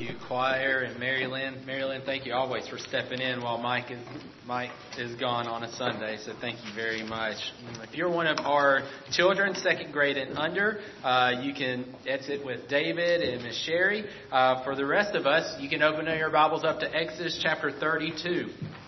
you, choir and Mary Lynn. Mary Lynn, thank you always for stepping in while Mike is gone on a Sunday. So thank you very much. If you're one of our children, second grade and under, you can exit with David and Miss Sherry. For the rest of us, you can open your Bibles up to Exodus chapter 32.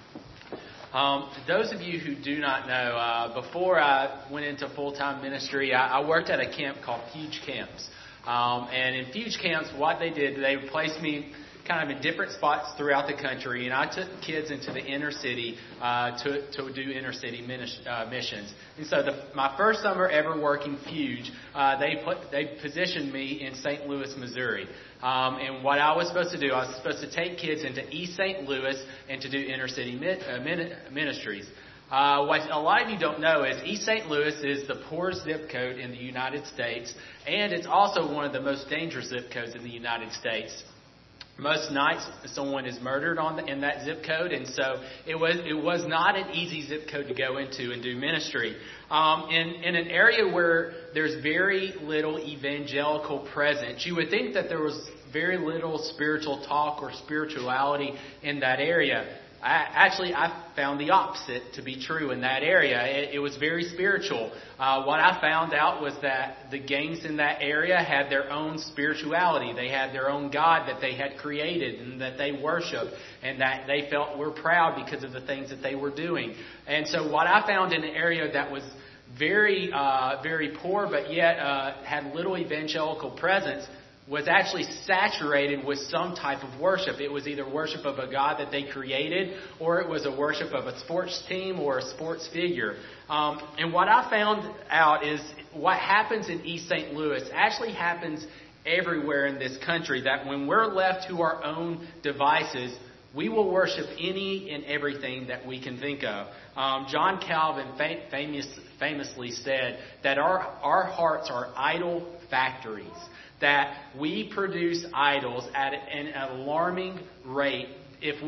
Those of you who do not know, before I went into full-time ministry, I worked at a camp called Fuge Camps. And in Fuge Camps, what they did, they placed me kind of in different spots throughout the country, and I took kids into the inner city to do inner city missions. And so my first summer ever working Fuge, they positioned me in St. Louis, Missouri. And what I was supposed to do, I was supposed to take kids into East St. Louis and to do inner city ministries. What a lot of you don't know is East St. Louis is the poorest zip code in the United States, and it's also one of the most dangerous zip codes in the United States. Most nights, someone is murdered in that zip code, and so it was not an easy zip code to go into and do ministry. In an area where there's very little evangelical presence, you would think that there was very little spiritual talk or spirituality in that area. I found the opposite to be true in that area. It was very spiritual. What I found out was that the gangs in that area had their own spirituality. They had their own God that they had created and that they worshiped, and that they felt were proud because of the things that they were doing. And so what I found in an area that was very, very poor, but yet had little evangelical presence, was actually saturated with some type of worship. It was either worship of a God that they created, or it was a worship of a sports team or a sports figure. And what I found out is what happens in East St. Louis actually happens everywhere in this country, that when we're left to our own devices, we will worship any and everything that we can think of. John Calvin famously said that our hearts are idol factories, that we produce idols at an alarming rate if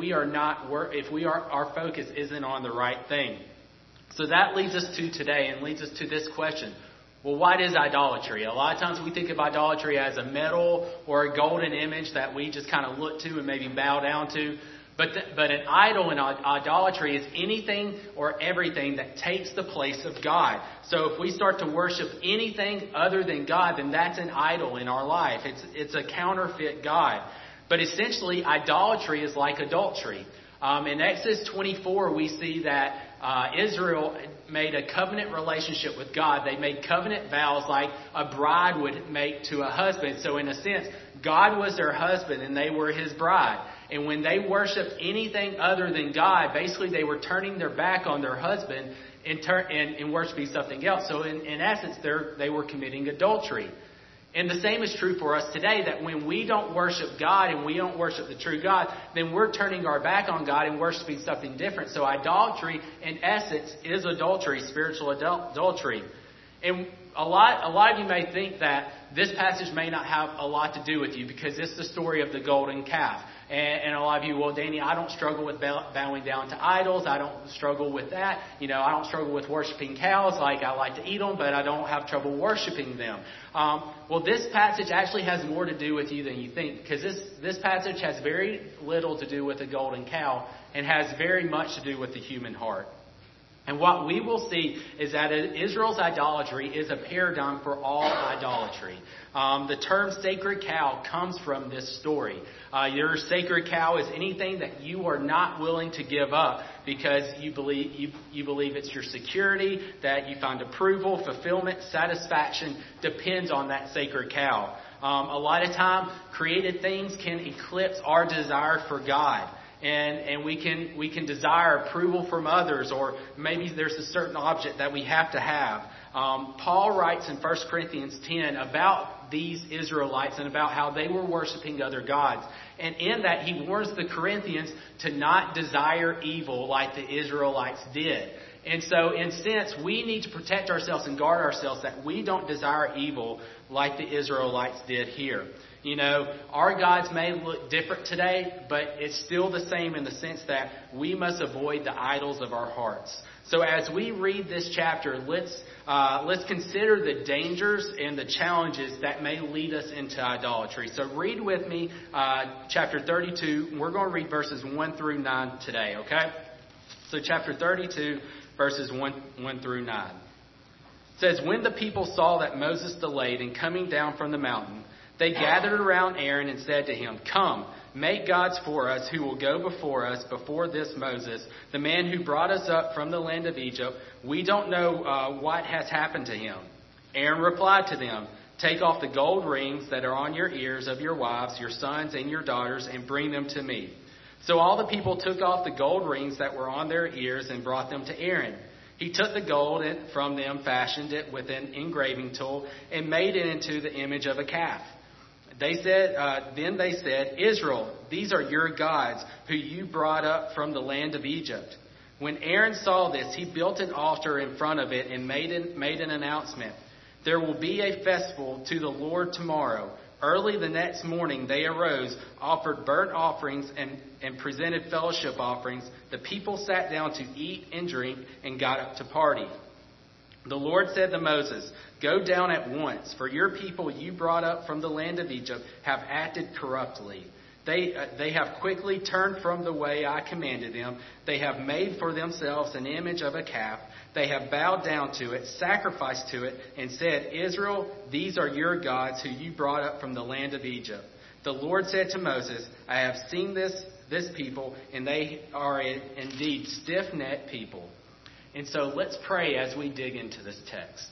our focus isn't on the right thing. So that leads us to today and leads us to this question. Well, what is idolatry? A lot of times we think of idolatry as a metal or a golden image that we just kind of look to and maybe bow down to. But an idol in idolatry is anything or everything that takes the place of God. So if we start to worship anything other than God, then that's an idol in our life. It's a counterfeit God. But essentially, idolatry is like adultery. In Exodus 24, we see that Israel made a covenant relationship with God. They made covenant vows like a bride would make to a husband. So in a sense, God was their husband and they were his bride. And when they worshiped anything other than God, basically they were turning their back on their husband and worshiping something else. So in essence, they were committing adultery. And the same is true for us today, that when we don't worship God and we don't worship the true God, then we're turning our back on God and worshiping something different. So idolatry, in essence, is adultery, spiritual adultery. And a lot of you may think that this passage may not have a lot to do with you because it's the story of the golden calf. And a lot of you, well, Danny, I don't struggle with bowing down to idols. I don't struggle with that. I don't struggle with worshiping cows. Like, I like to eat them, but I don't have trouble worshiping them. Well, this passage actually has more to do with you than you think, because this passage has very little to do with the golden cow and has very much to do with the human heart. And what we will see is that Israel's idolatry is a paradigm for all idolatry. The term sacred cow comes from this story. Your sacred cow is anything that you are not willing to give up because you believe it's your security, that you find approval, fulfillment, satisfaction depends on that sacred cow. A lot of time, created things can eclipse our desire for God. And we can desire approval from others, or maybe there's a certain object that we have to have. Paul writes in 1 Corinthians 10 about these Israelites and about how they were worshiping other gods. And in that, he warns the Corinthians to not desire evil like the Israelites did. And so, in a sense, we need to protect ourselves and guard ourselves that we don't desire evil like the Israelites did here. You know, our gods may look different today, but it's still the same in the sense that we must avoid the idols of our hearts. So as we read this chapter, let's consider the dangers and the challenges that may lead us into idolatry. So read with me chapter 32. We're going to read verses 1 through 9 today, okay? So chapter 32, verses 1 through 9. It says, "When the people saw that Moses delayed in coming down from the mountain, they gathered around Aaron and said to him, 'Come, make gods for us who will go before us before this Moses, the man who brought us up from the land of Egypt. We don't know what has happened to him.' Aaron replied to them, 'Take off the gold rings that are on your ears of your wives, your sons, and your daughters, and bring them to me.' So all the people took off the gold rings that were on their ears and brought them to Aaron. He took the gold from them, fashioned it with an engraving tool, and made it into the image of a calf. Then they said, 'Israel, these are your gods, who you brought up from the land of Egypt.' When Aaron saw this, he built an altar in front of it and made an announcement. 'There will be a festival to the Lord tomorrow.' Early the next morning they arose, offered burnt offerings, and presented fellowship offerings. The people sat down to eat and drink and got up to party. The Lord said to Moses, 'Go down at once, for your people you brought up from the land of Egypt have acted corruptly. They have quickly turned from the way I commanded them. They have made for themselves an image of a calf. They have bowed down to it, sacrificed to it, and said, Israel, these are your gods who you brought up from the land of Egypt.' The Lord said to Moses, 'I have seen this people, and they are indeed stiff-necked people.'" And so let's pray as we dig into this text.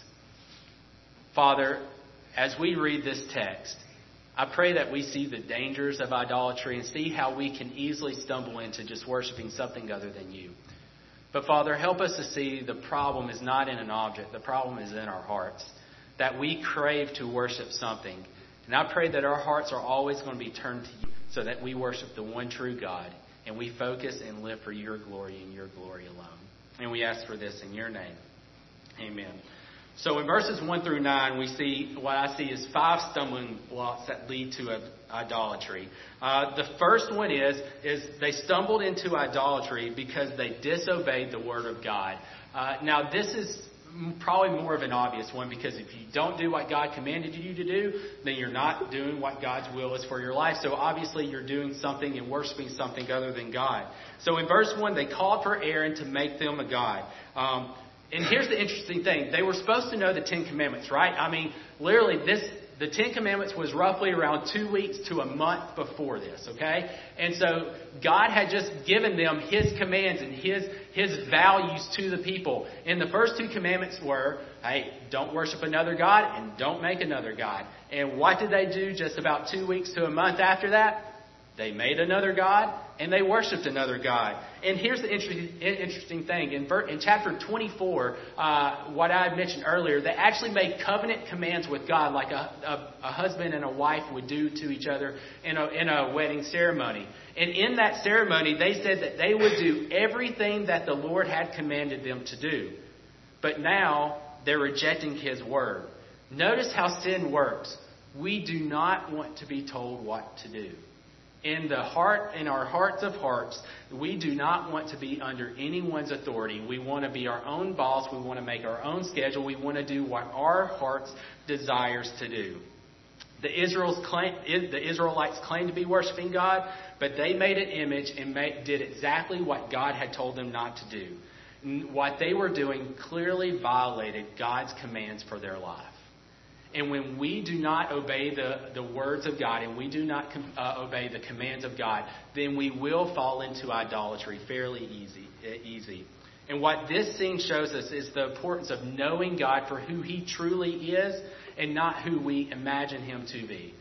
Father, as we read this text, I pray that we see the dangers of idolatry and see how we can easily stumble into just worshiping something other than you. But Father, help us to see the problem is not in an object. The problem is in our hearts, that we crave to worship something. And I pray that our hearts are always going to be turned to you so that we worship the one true God and we focus and live for your glory and your glory alone. And we ask for this in your name. Amen. So in verses 1 through 9, we see what I see is 5 stumbling blocks that lead to idolatry. The first one is they stumbled into idolatry because they disobeyed the word of God. Now this is probably more of an obvious one, because if you don't do what God commanded you to do, then you're not doing what God's will is for your life. So obviously you're doing something and worshiping something other than God. So in verse 1, they called for Aaron to make them a god. And here's the interesting thing. They were supposed to know the 10 Commandments, right? I mean, literally, the 10 Commandments was roughly around 2 weeks to a month before this, okay? And so God had just given them His commands and His values to the people. And the first 2 commandments were, hey, don't worship another god and don't make another god. And what did they do just about 2 weeks to a month after that? They made another god and they worshipped another god. And here's the interesting thing. In chapter 24, what I had mentioned earlier, they actually made covenant commands with God like a husband and a wife would do to each other in a wedding ceremony. And in that ceremony, they said that they would do everything that the Lord had commanded them to do. But now they're rejecting His word. Notice how sin works. We do not want to be told what to do. In our hearts of hearts, we do not want to be under anyone's authority. We want to be our own boss. We want to make our own schedule. We want to do what our hearts desires to do. The Israelites claimed to be worshiping God, but they made an image and did exactly what God had told them not to do. What they were doing clearly violated God's commands for their life. And when we do not obey the words of God and we do not obey the commands of God, then we will fall into idolatry fairly easy. And what this scene shows us is the importance of knowing God for who He truly is and not who we imagine Him to be.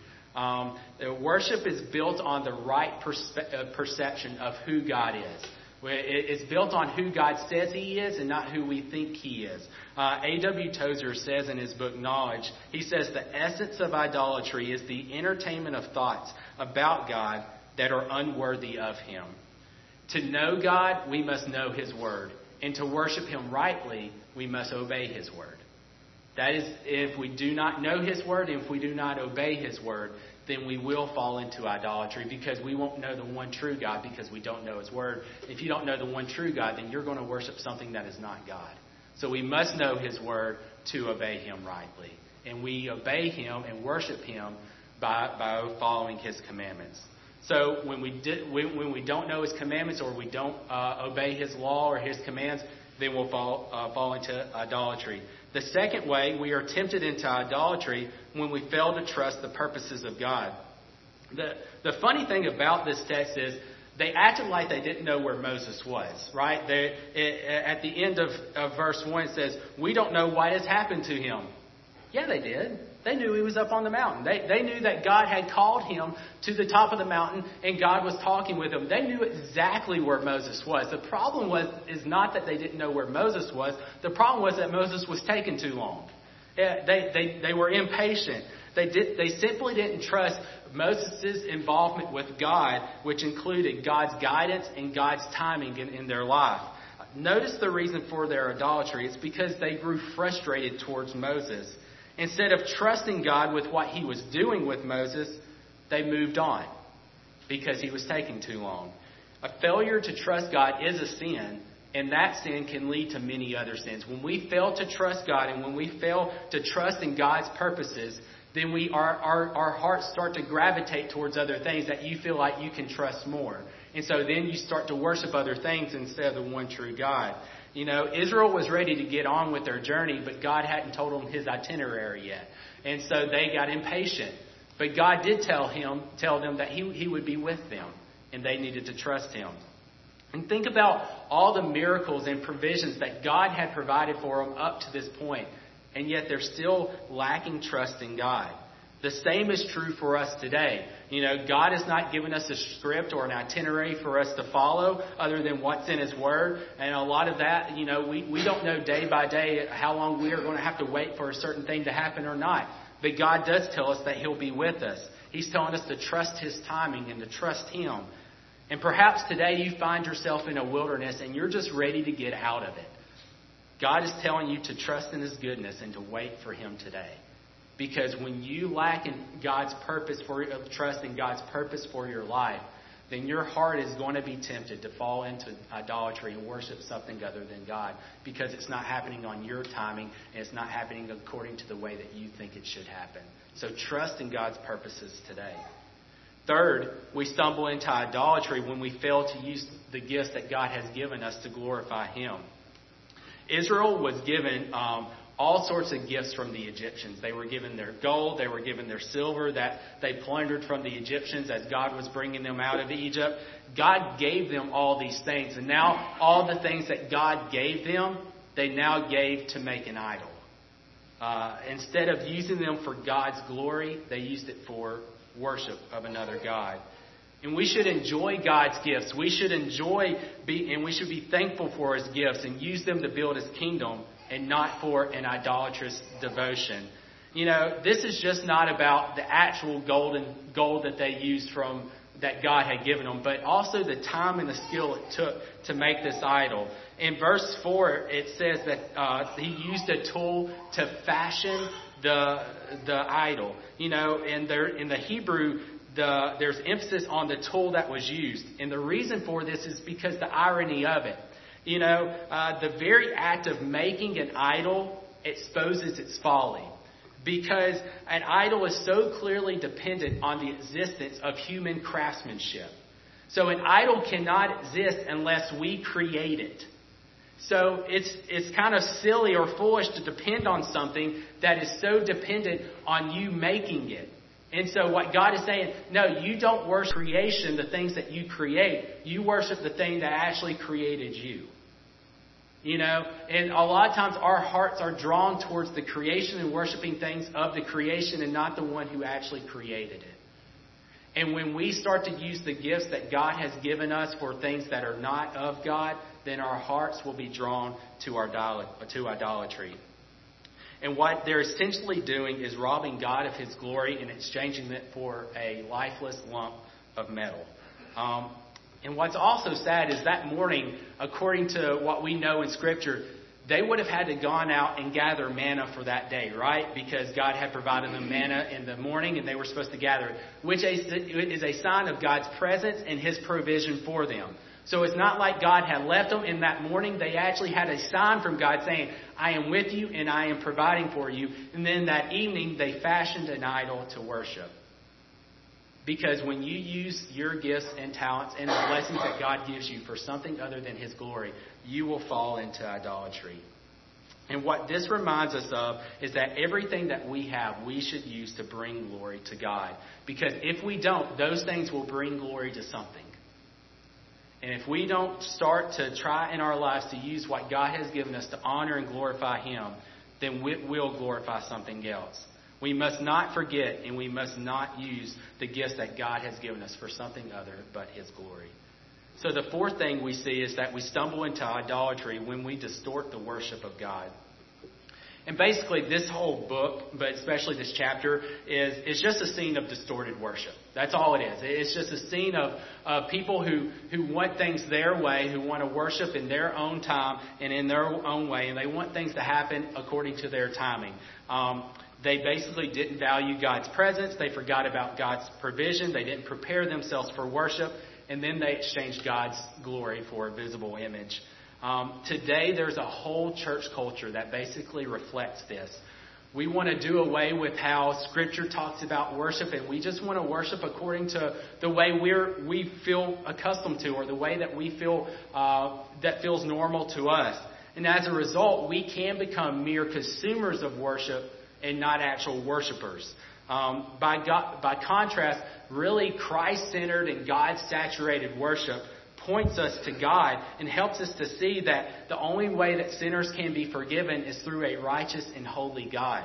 Worship is built on the right perception of who God is. It's built on who God says He is and not who we think He is. A.W. Tozer says in his book Knowledge, he says the essence of idolatry is the entertainment of thoughts about God that are unworthy of Him. To know God, we must know His word. And to worship Him rightly, we must obey His word. That is, if we do not know His word, and if we do not obey His word, then we will fall into idolatry because we won't know the one true God because we don't know His Word. If you don't know the one true God, then you're going to worship something that is not God. So we must know His Word to obey Him rightly. And we obey Him and worship Him by following His commandments. So when we don't know His commandments or we don't obey His law or His commands, then we'll fall into idolatry. The second way we are tempted into idolatry when we fail to trust the purposes of God. The funny thing about this text is they acted like they didn't know where Moses was, right? At the end of verse 1 it says, we don't know what has happened to him. Yeah, they did. They knew he was up on the mountain. They knew that God had called him to the top of the mountain and God was talking with him. They knew exactly where Moses was. The problem is not that they didn't know where Moses was. The problem was that Moses was taking too long. They were impatient. They simply didn't trust Moses' involvement with God, which included God's guidance and God's timing in their life. Notice the reason for their idolatry. It's because they grew frustrated towards Moses. Instead of trusting God with what He was doing with Moses, they moved on because he was taking too long. A failure to trust God is a sin, and that sin can lead to many other sins. When we fail to trust God and when we fail to trust in God's purposes, then our hearts start to gravitate towards other things that you feel like you can trust more. And so then you start to worship other things instead of the one true God. You know, Israel was ready to get on with their journey, but God hadn't told them His itinerary yet. And so they got impatient. But God did tell them that He would be with them, and they needed to trust Him. And think about all the miracles and provisions that God had provided for them up to this point, and yet they're still lacking trust in God. The same is true for us today. You know, God has not given us a script or an itinerary for us to follow other than what's in His Word. And a lot of that, you know, we don't know day by day how long we are going to have to wait for a certain thing to happen or not. But God does tell us that He'll be with us. He's telling us to trust His timing and to trust Him. And perhaps today you find yourself in a wilderness and you're just ready to get out of it. God is telling you to trust in His goodness and to wait for Him today. Because when you lack in God's purpose trust in God's purpose for your life, then your heart is going to be tempted to fall into idolatry and worship something other than God, because it's not happening on your timing and it's not happening according to the way that you think it should happen. So trust in God's purposes today. Third, we stumble into idolatry when we fail to use the gifts that God has given us to glorify Him. Israel was given all sorts of gifts from the Egyptians. They were given their gold. They were given their silver that they plundered from the Egyptians as God was bringing them out of Egypt. God gave them all these things. And now all the things that God gave them, they now gave to make an idol. Instead of using them for God's glory, they used it for worship of another God. And we should enjoy God's gifts. We should we should be thankful for His gifts and use them to build His kingdom, and not for an idolatrous devotion. You know, this is just not about the actual gold that they used that God had given them, but also the time and the skill it took to make this idol. In verse 4, it says that He used a tool to fashion the idol. You know, in the Hebrew, there's emphasis on the tool that was used. And the reason for this is because the irony of it. You know, the very act of making an idol exposes its folly. Because an idol is so clearly dependent on the existence of human craftsmanship. So an idol cannot exist unless we create it. So it's kind of silly or foolish to depend on something that is so dependent on you making it. And so what God is saying, no, you don't worship creation, the things that you create. You worship the thing that actually created you. You know, and a lot of times our hearts are drawn towards the creation and worshiping things of the creation and not the one who actually created it. And when we start to use the gifts that God has given us for things that are not of God, then our hearts will be drawn to idolatry. And what they're essentially doing is robbing God of His glory and exchanging it for a lifeless lump of metal. And what's also sad is that morning, according to what we know in Scripture, they would have had to gone out and gather manna for that day, right? Because God had provided them manna in the morning and they were supposed to gather it, which is a sign of God's presence and His provision for them. So it's not like God had left them in that morning. They actually had a sign from God saying, I am with you and I am providing for you. And then that evening they fashioned an idol to worship. Because when you use your gifts and talents and the blessings that God gives you for something other than His glory, you will fall into idolatry. And what this reminds us of is that everything that we have, we should use to bring glory to God. Because if we don't, those things will bring glory to something. And if we don't start to try in our lives to use what God has given us to honor and glorify Him, then we will glorify something else. We must not forget and we must not use the gifts that God has given us for something other but His glory. So the fourth thing we see is that we stumble into idolatry when we distort the worship of God. And basically this whole book, but especially this chapter, is just a scene of distorted worship. That's all it is. It's just a scene of people who want things their way, who want to worship in their own time and in their own way, and they want things to happen according to their timing. They basically didn't value God's presence. They forgot about God's provision. They didn't prepare themselves for worship. And then they exchanged God's glory for a visible image. Today, there's a whole church culture that basically reflects this. We want to do away with how Scripture talks about worship, and we just want to worship according to the way we feel accustomed to, or the way that we feel that feels normal to us. And as a result, we can become mere consumers of worship and not actual worshipers. By contrast, really Christ-centered and God-saturated worship points us to God and helps us to see that the only way that sinners can be forgiven is through a righteous and holy God.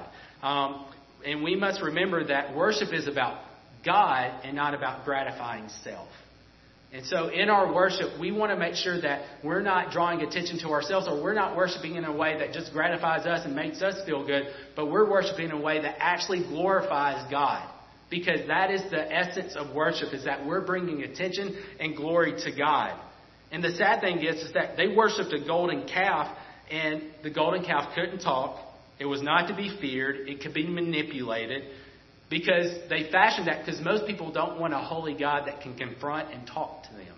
And we must remember that worship is about God and not about gratifying self. And so in our worship, we want to make sure that we're not drawing attention to ourselves, or we're not worshiping in a way that just gratifies us and makes us feel good, but we're worshiping in a way that actually glorifies God. Because that is the essence of worship, is that we're bringing attention and glory to God. And the sad thing is that they worshipped a golden calf, and the golden calf couldn't talk. It was not to be feared. It could be manipulated. Because they fashioned that because most people don't want a holy God that can confront and talk to them.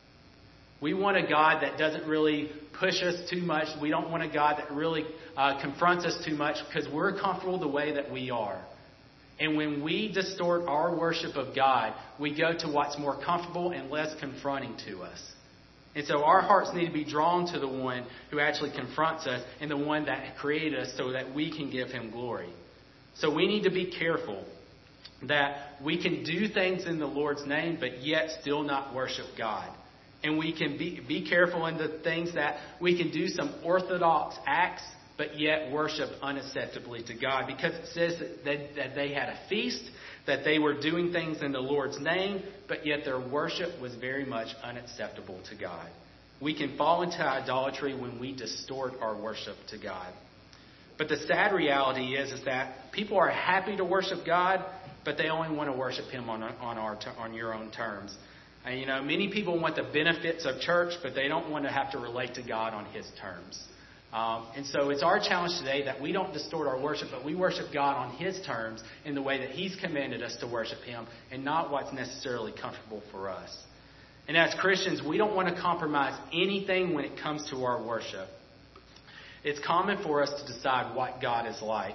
We want a God that doesn't really push us too much. We don't want a God that really confronts us too much, because we're comfortable the way that we are. And when we distort our worship of God, we go to what's more comfortable and less confronting to us. And so our hearts need to be drawn to the one who actually confronts us and the one that created us so that we can give Him glory. So we need to be careful that we can do things in the Lord's name, but yet still not worship God. And we can be careful in the things that we can do some orthodox acts, but yet worship unacceptably to God. Because it says that they had a feast, that they were doing things in the Lord's name, but yet their worship was very much unacceptable to God. We can fall into idolatry when we distort our worship to God. But the sad reality is that people are happy to worship God, but they only want to worship Him on your own terms. And, many people want the benefits of church, but they don't want to have to relate to God on His terms. And so it's our challenge today that we don't distort our worship, but we worship God on His terms in the way that He's commanded us to worship Him, and not what's necessarily comfortable for us. And as Christians, we don't want to compromise anything when it comes to our worship. It's common for us to decide what God is like.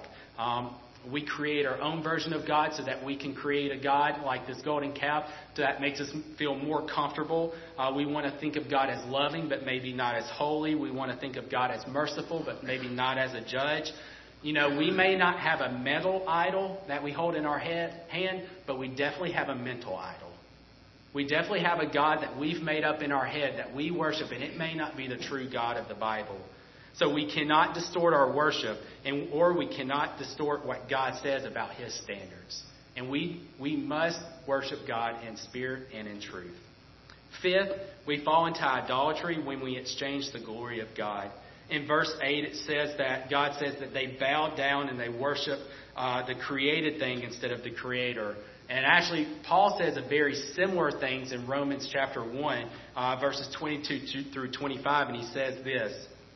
We create our own version of God so that we can create a God like this golden calf that makes us feel more comfortable. We want to think of God as loving, but maybe not as holy. We want to think of God as merciful, but maybe not as a judge. We may not have a metal idol that we hold in our hand, but we definitely have a mental idol. We definitely have a God that we've made up in our head that we worship, and it may not be the true God of the Bible. So we cannot distort our worship, or we cannot distort what God says about His standards. And we must worship God in spirit and in truth. Fifth, we fall into idolatry when we exchange the glory of God. In verse 8, it says that God says that they bow down and they worship the created thing instead of the Creator. And actually, Paul says a very similar things in Romans chapter 1, verses 22 through 25, and he says this.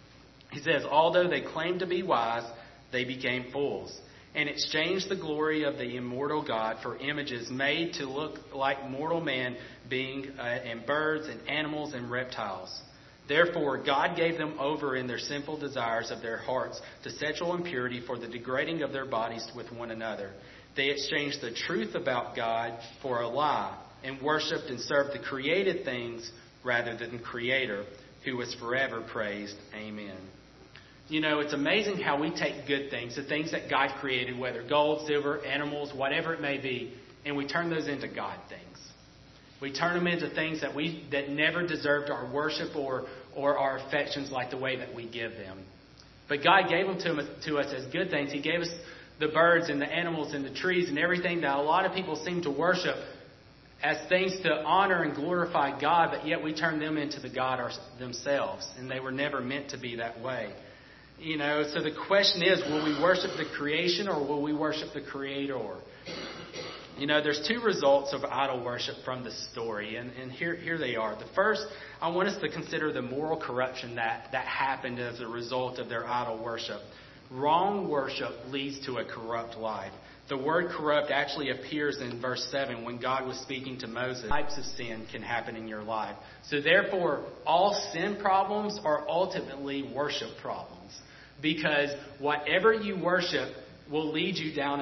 He says, although they claimed to be wise, they became fools, and exchanged the glory of the immortal God for images made to look like mortal man, and birds and animals and reptiles. Therefore, God gave them over in their sinful desires of their hearts to sexual impurity for the degrading of their bodies with one another. They exchanged the truth about God for a lie, and worshipped and served the created things rather than the Creator, who is forever praised. Amen. It's amazing how we take good things, the things that God created, whether gold, silver, animals, whatever it may be, and we turn those into God things. We turn them into things that never deserved our worship or our affections like the way that we give them. But God gave them to us as good things. He gave us the birds and the animals and the trees and everything that a lot of people seem to worship as things to honor and glorify God, but yet we turn them into the God themselves, and they were never meant to be that way. So the question is, will we worship the creation or will we worship the Creator? There's two results of idol worship from this story, and here they are. The first, I want us to consider the moral corruption that happened as a result of their idol worship. Wrong worship leads to a corrupt life. The word corrupt actually appears in verse 7 when God was speaking to Moses. Types of sin can happen in your life. So therefore, all sin problems are ultimately worship problems. Because whatever you worship will lead you down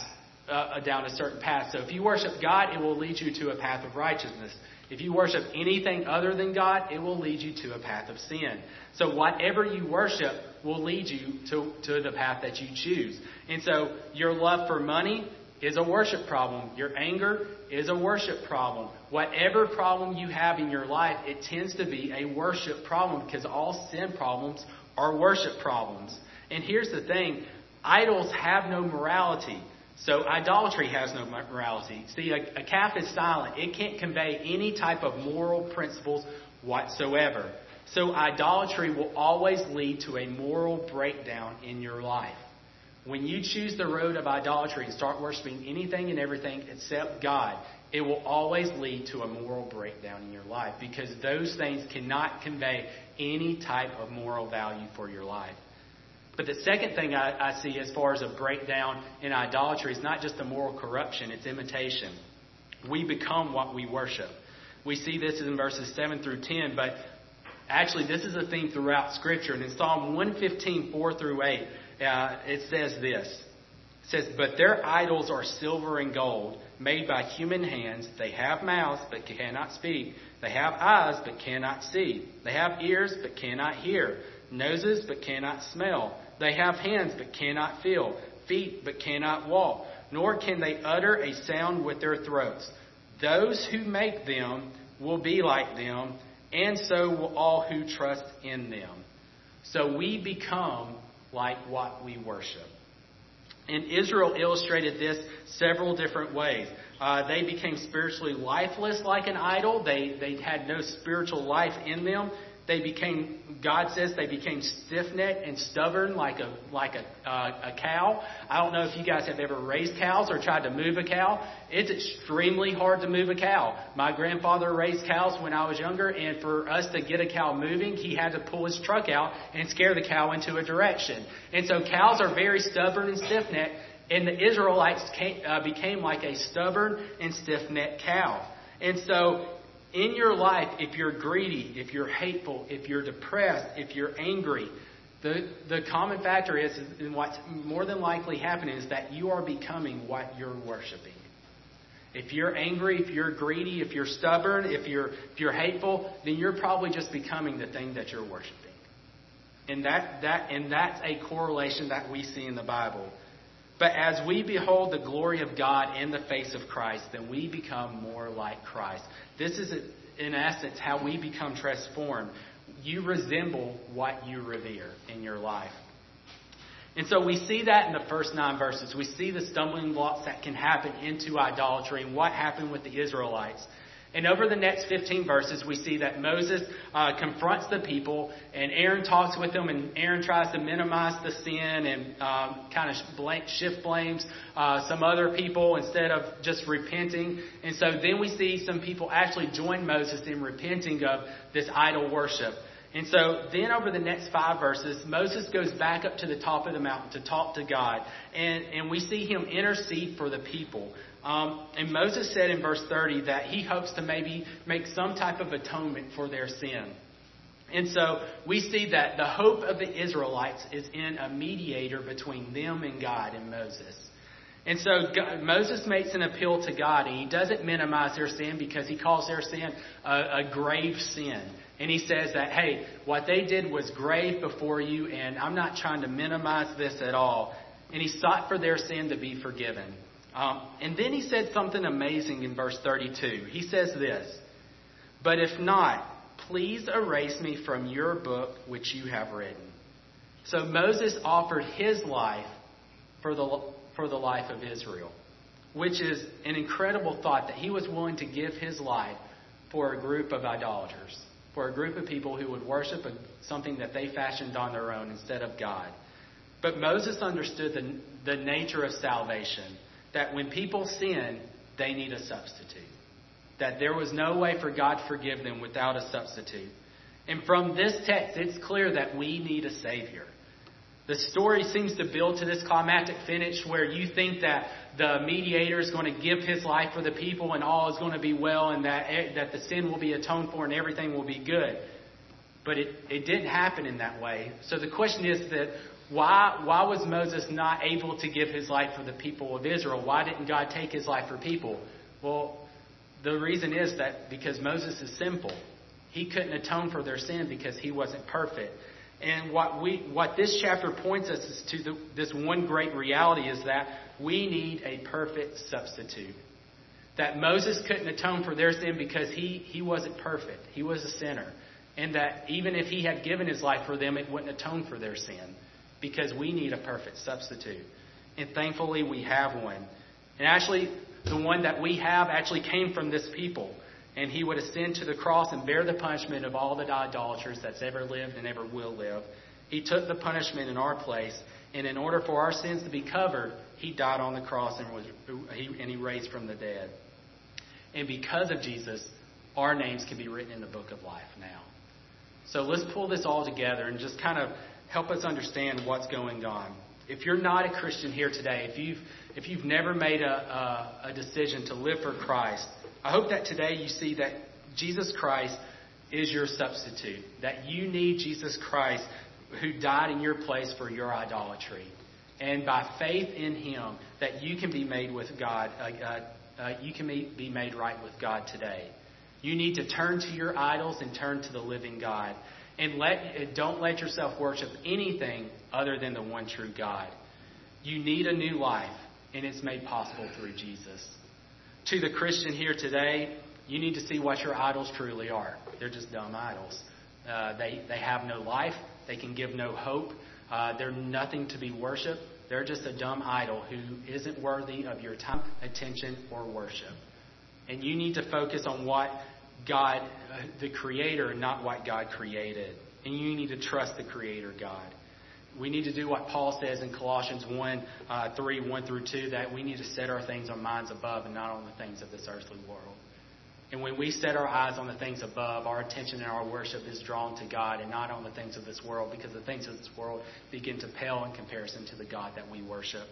a certain path. So if you worship God, it will lead you to a path of righteousness. If you worship anything other than God, it will lead you to a path of sin. So whatever you worship will lead you to the path that you choose. And so your love for money is a worship problem. Your anger is a worship problem. Whatever problem you have in your life, it tends to be a worship problem because all sin problems are worship problems. And here's the thing. Idols have no morality. So idolatry has no morality. See, a calf is silent. It can't convey any type of moral principles whatsoever. So idolatry will always lead to a moral breakdown in your life. When you choose the road of idolatry and start worshiping anything and everything except God, it will always lead to a moral breakdown in your life because those things cannot convey any type of moral value for your life. But the second thing I see as far as a breakdown in idolatry is not just the moral corruption, it's imitation. We become what we worship. We see this in verses 7 through 10, but actually this is a theme throughout Scripture. And in Psalm 115, 4 through 8, it says this. It says, "But their idols are silver and gold, made by human hands. They have mouths, but cannot speak. They have eyes, but cannot see. They have ears, but cannot hear. Noses, but cannot smell. They have hands, but cannot feel. Feet, but cannot walk. Nor can they utter a sound with their throats. Those who make them will be like them, and so will all who trust in them." So we become like what we worship. And Israel illustrated this several different ways. They became spiritually lifeless like an idol. They had no spiritual life in them. God says they became stiff-necked and stubborn like a cow. I don't know if you guys have ever raised cows or tried to move a cow. It's extremely hard to move a cow. My grandfather raised cows when I was younger, and for us to get a cow moving, he had to pull his truck out and scare the cow into a direction. And so cows are very stubborn and stiff-necked, and the Israelites became like a stubborn and stiff-necked cow. And so in your life, if you're greedy, if you're hateful, if you're depressed, if you're angry, the common factor is, and what's more than likely happening, is that you are becoming what you're worshiping. If you're angry, if you're greedy, if you're stubborn, if you're hateful, then you're probably just becoming the thing that you're worshiping. And that's a correlation that we see in the Bible. But as we behold the glory of God in the face of Christ, then we become more like Christ. This is, in essence, how we become transformed. You resemble what you revere in your life. And so we see that in the first 9 verses. We see the stumbling blocks that can happen into idolatry and what happened with the Israelites. And over the next 15 verses, we see that Moses confronts the people, and Aaron talks with them, and Aaron tries to minimize the sin and kind of shift blames some other people instead of just repenting. And so then we see some people actually join Moses in repenting of this idol worship. And so then over the next 5 verses, Moses goes back up to the top of the mountain to talk to God. And we see him intercede for the people. And Moses said in verse 30 that he hopes to maybe make some type of atonement for their sin. And so we see that the hope of the Israelites is in a mediator between them and God and Moses. And so Moses makes an appeal to God, and he doesn't minimize their sin because he calls their sin a grave sin. And he says that, hey, what they did was grave before you, and I'm not trying to minimize this at all. And he sought for their sin to be forgiven. And then he said something amazing in verse 32. He says this, "But if not, please erase me from your book which you have written." So Moses offered his life for the life of Israel, which is an incredible thought, that he was willing to give his life for a group of idolaters, for a group of people who would worship something that they fashioned on their own instead of God. But Moses understood the nature of salvation, that when people sin, they need a substitute. That there was no way for God to forgive them without a substitute. And from this text, it's clear that we need a Savior. The story seems to build to this climactic finish where you think that the mediator is going to give his life for the people and all is going to be well, and that the sin will be atoned for and everything will be good. But it didn't happen in that way. So the question is that why was Moses not able to give his life for the people of Israel? Why didn't God take his life for people? Well, the reason is that because Moses is simple. He couldn't atone for their sin because he wasn't perfect. And what this chapter points us is to this one great reality, is that we need a perfect substitute. That Moses couldn't atone for their sin because he wasn't perfect. He was a sinner. And that even if he had given his life for them, it wouldn't atone for their sin, because we need a perfect substitute. And thankfully we have one. And actually, the one that we have actually came from this people. And he would ascend to the cross and bear the punishment of all the idolaters that's ever lived and ever will live. He took the punishment in our place. And in order for our sins to be covered, he died on the cross and he raised from the dead. And because of Jesus, our names can be written in the book of life now. So let's pull this all together and just kind of help us understand what's going on. If you're not a Christian here today, if you've never made a decision to live for Christ, I hope that today you see that Jesus Christ is your substitute. That you need Jesus Christ, who died in your place for your idolatry. And by faith in him, that you can be made with God. You can be made right with God today. You need to turn to your idols and turn to the living God. And don't let yourself worship anything other than the one true God. You need a new life, and it's made possible through Jesus. To the Christian here today, you need to see what your idols truly are. They're just dumb idols. They have no life. They can give no hope. They're nothing to be worshipped. They're just a dumb idol who isn't worthy of your time, attention, or worship. And you need to focus on what God, the Creator, not what God created. And you need to trust the Creator God. We need to do what Paul says in Colossians 1:3, 1 through 2, that we need to set our things on minds above and not on the things of this earthly world. And when we set our eyes on the things above, our attention and our worship is drawn to God and not on the things of this world, because the things of this world begin to pale in comparison to the God that we worship.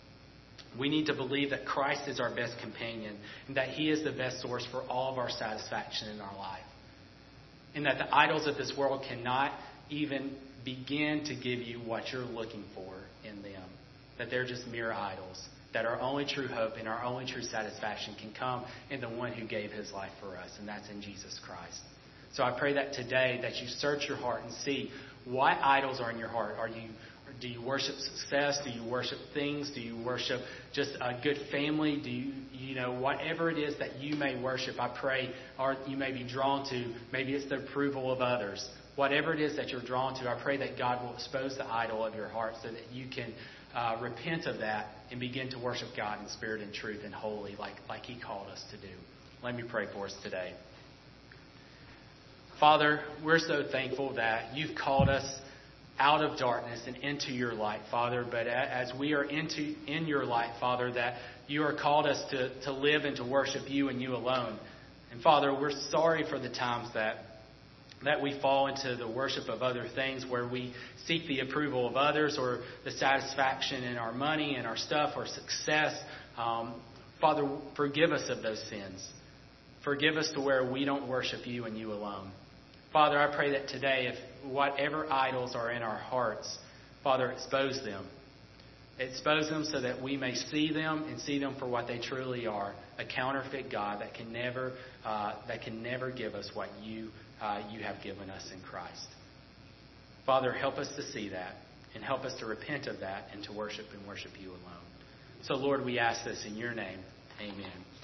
We need to believe that Christ is our best companion and that he is the best source for all of our satisfaction in our life. And that the idols of this world cannot even begin to give you what you're looking for in them. That they're just mere idols. That our only true hope and our only true satisfaction can come in the one who gave his life for us, and that's in Jesus Christ. So I pray that today that you search your heart and see what idols are in your heart. Do you worship success? Do you worship things? Do you worship just a good family? Do you whatever it is that you may worship, I pray, or you may be drawn to, maybe it's the approval of others. Whatever it is that you're drawn to, I pray that God will expose the idol of your heart so that you can repent of that and begin to worship God in spirit and truth and holy like he called us to do. Let me pray for us today. Father, we're so thankful that you've called us out of darkness and into your light, Father. But as we are in your light, Father, that you are called us to live and to worship you and you alone. And Father, we're sorry for the times that that we fall into the worship of other things where we seek the approval of others or the satisfaction in our money and our stuff or success. Father, forgive us of those sins. Forgive us to where we don't worship you and you alone. Father, I pray that today, if whatever idols are in our hearts, Father, expose them. Expose them so that we may see them and see them for what they truly are, a counterfeit God that can never give us what you have given us in Christ. Father, help us to see that and help us to repent of that and to worship you alone. So, Lord, we ask this in your name. Amen.